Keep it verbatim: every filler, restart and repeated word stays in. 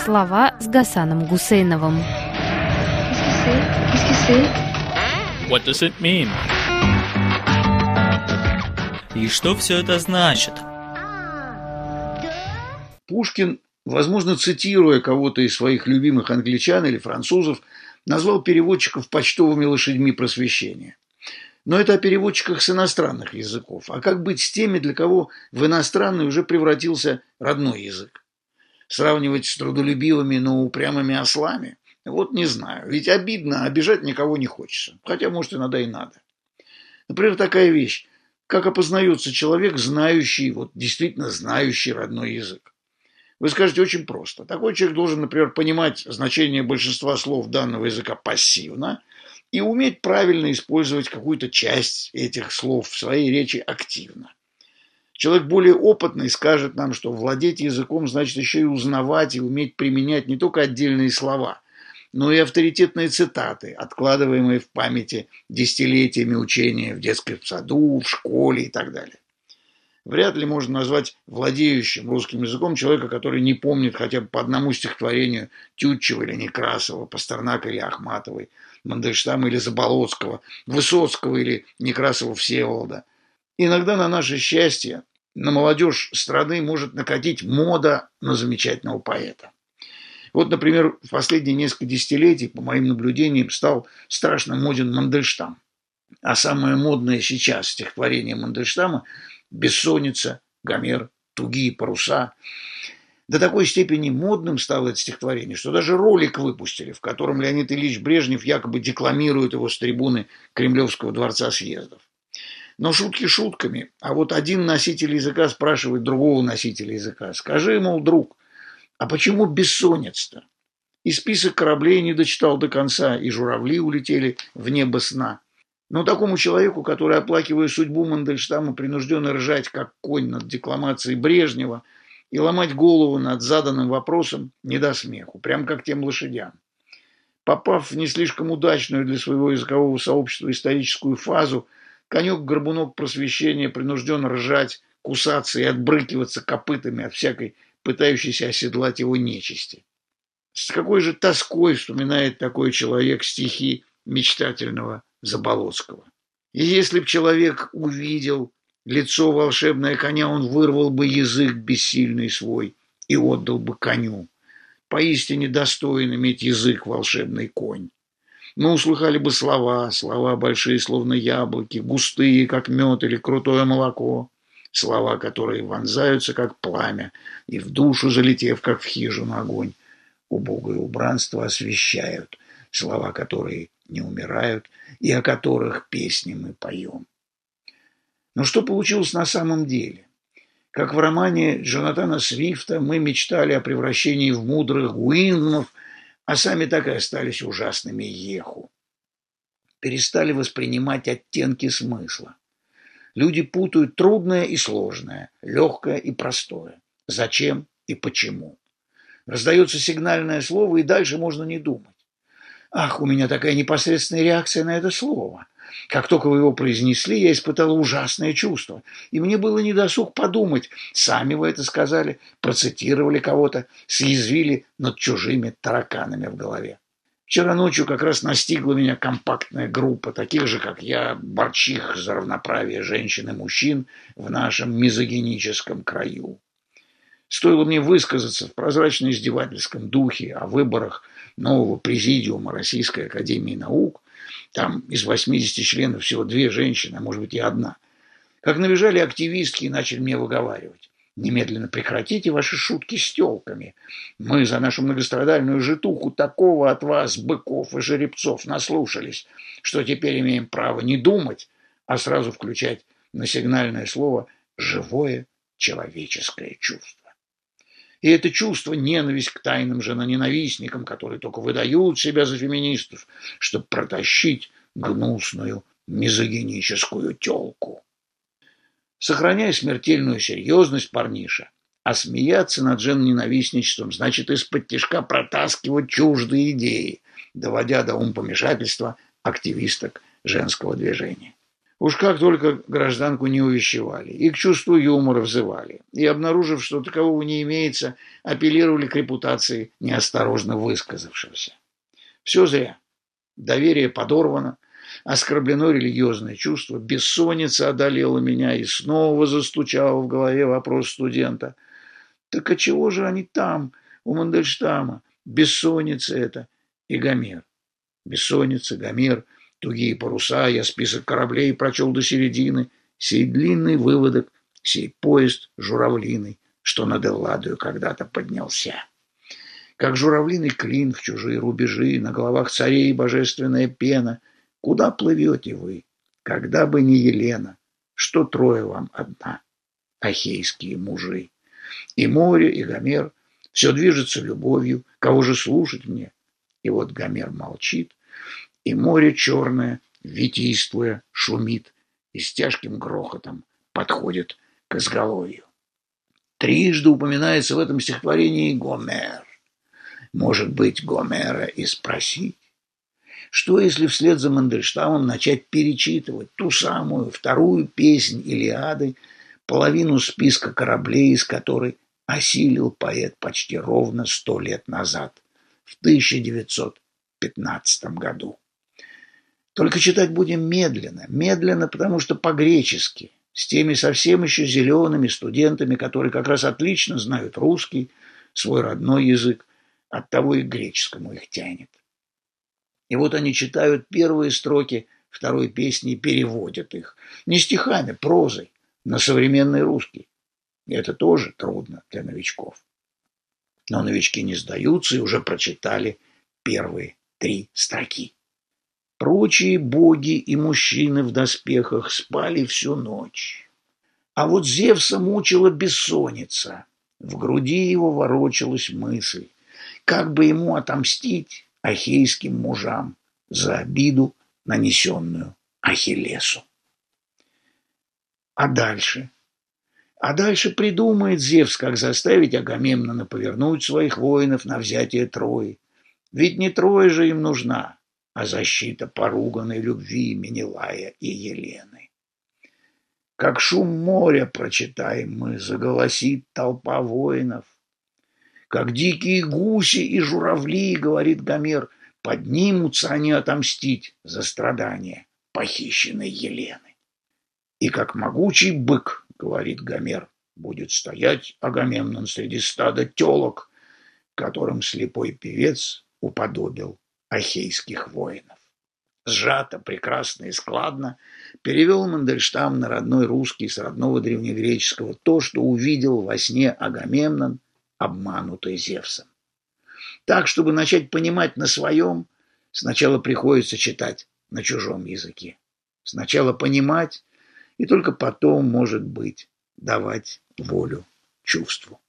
Слова с Гасаном Гусейновым. What does it mean? И что все это значит? Пушкин, возможно, цитируя кого-то из своих любимых англичан или французов, назвал переводчиков почтовыми лошадьми просвещения. Но это о переводчиках с иностранных языков. А как быть с теми, для кого в иностранный уже превратился родной язык? Сравнивать с трудолюбивыми, но упрямыми ослами? Вот не знаю. Ведь обидно, обижать никого не хочется. Хотя, может, иногда и надо. Например, такая вещь. Как опознается человек, знающий, вот действительно знающий родной язык? Вы скажете, очень просто. Такой человек должен, например, понимать значение большинства слов данного языка пассивно и уметь правильно использовать какую-то часть этих слов в своей речи активно. Человек более опытный скажет нам, что владеть языком значит еще и узнавать и уметь применять не только отдельные слова, но и авторитетные цитаты, откладываемые в памяти десятилетиями учения в детском саду, в школе и так далее. Вряд ли можно назвать владеющим русским языком человека, который не помнит хотя бы по одному стихотворению Тютчева или Некрасова, Пастернака или Ахматовой, Мандельштама или Заболоцкого, Высоцкого или Некрасова-Всеволода. Иногда на наше счастье, на молодежь страны может накатить мода на замечательного поэта. Вот, например, в последние несколько десятилетий, по моим наблюдениям, стал страшно моден Мандельштам. А самое модное сейчас стихотворение Мандельштама – «Бессонница», «Гомер», «Тугие паруса». До такой степени модным стало это стихотворение, что даже ролик выпустили, в котором Леонид Ильич Брежнев якобы декламирует его с трибуны Кремлевского дворца съездов. Но шутки шутками, а вот один носитель языка спрашивает другого носителя языка: «Скажи, мол, друг, а почему бессонница-то?» И список кораблей не дочитал до конца, и журавли улетели в небо сна. Но такому человеку, который, оплакивая судьбу Мандельштама, принужден ржать, как конь над декламацией Брежнева, и ломать голову над заданным вопросом, не до смеху, прям как тем лошадям. Попав в не слишком удачную для своего языкового сообщества историческую фазу, конек-горбунок просвещения принужден ржать, кусаться и отбрыкиваться копытами от всякой пытающийся оседлать его нечисти. С какой же тоской вспоминает такой человек стихи мечтательного Заболоцкого. И если б человек увидел лицо волшебное коня, он вырвал бы язык бессильный свой и отдал бы коню. Поистине достоин иметь язык волшебный конь. Мы услыхали бы слова, слова большие, словно яблоки, густые, как мед или крутое молоко. Слова, которые вонзаются, как пламя, и в душу, залетев, как в хижину огонь, убогое убранство освещают. Слова, которые не умирают, и о которых песни мы поем. Но что получилось на самом деле? Как в романе Джонатана Свифта мы мечтали о превращении в мудрых Уиндмов, а сами так и остались ужасными еху. Перестали воспринимать оттенки смысла. Люди путают трудное и сложное, легкое и простое. Зачем и почему. Раздается сигнальное слово, и дальше можно не думать. Ах, у меня такая непосредственная реакция на это слово. Как только вы его произнесли, я испытала ужасное чувство. И мне было недосуг подумать. Сами вы это сказали, процитировали кого-то, съязвили над чужими тараканами в голове. Вчера ночью как раз настигла меня компактная группа таких же, как я, борчих за равноправие женщин и мужчин в нашем мизогиническом краю. Стоило мне высказаться в прозрачно-издевательском духе о выборах нового президиума Российской академии наук, там из восьмидесяти членов всего две женщины, а может быть и одна, как набежали активистки и начали мне выговаривать: немедленно прекратите ваши шутки с тёлками. Мы за нашу многострадальную житуху такого от вас, быков и жеребцов, наслушались, что теперь имеем право не думать, а сразу включать на сигнальное слово живое человеческое чувство. И это чувство — ненависть к тайным женоненавистникам, которые только выдают себя за феминистов, чтобы протащить гнусную мизогиническую тёлку. Сохраняя смертельную серьезность, парниша, а смеяться над женоненавистничеством значит из-под тишка протаскивать чуждые идеи, доводя до умопомешательства активисток женского движения. Уж как только гражданку не увещевали, и к чувству юмора взывали, и, обнаружив, что такового не имеется, апеллировали к репутации неосторожно высказавшегося. Все зря. Доверие подорвано, оскорблено религиозное чувство, бессонница одолела меня, и снова застучал в голове вопрос студента. Так а чего же они там, у Мандельштама? Бессонница это и Гомер. Бессонница, Гомер, тугие паруса, я список кораблей прочел до середины, сей длинный выводок, сей поезд журавлиный, что над Элладою когда-то поднялся. Как журавлиный клин в чужие рубежи, на головах царей божественная пена. Куда плывете вы, когда бы не Елена, что трое вам одна, ахейские мужи? И море, и Гомер, все движется любовью, кого же слушать мне? И вот Гомер молчит, и море черное, витийствуя, шумит и с тяжким грохотом подходит к изголовью. Трижды упоминается в этом стихотворении Гомер. Может быть, Гомера и спросить, что если вслед за Мандельштамом начать перечитывать ту самую вторую песнь Илиады, половину списка кораблей, из которой осилил поэт почти ровно сто лет назад, в тысяча девятьсот пятнадцатом году. Только читать будем медленно, медленно, потому что по-гречески, с теми совсем еще зелеными студентами, которые как раз отлично знают русский, свой родной язык, оттого и к греческому их тянет. И вот они читают первые строки второй песни и переводят их, не стихами, прозой, на современный русский. И это тоже трудно для новичков. Но новички не сдаются и уже прочитали первые три строки. Прочие боги и мужчины в доспехах спали всю ночь. А вот Зевса мучила бессонница. В груди его ворочалась мысль, как бы ему отомстить ахейским мужам за обиду, нанесенную Ахиллесу. А дальше? А дальше придумает Зевс, как заставить Агамемнона повернуть своих воинов на взятие Трои. Ведь не Троя же им нужна, а защита поруганной любви Менелая и Елены. Как шум моря, прочитаем мы, заголосит толпа воинов. Как дикие гуси и журавли, говорит Гомер, поднимутся они отомстить за страдания похищенной Елены. И как могучий бык, говорит Гомер, будет стоять Агамемнон среди стада телок, которым слепой певец уподобил ахейских воинов. Сжато, прекрасно и складно перевел Мандельштам на родной русский с родного древнегреческого то, что увидел во сне Агамемнон, обманутый Зевсом. Так, чтобы начать понимать на своем, сначала приходится читать на чужом языке. Сначала понимать, и только потом, может быть, давать волю чувству.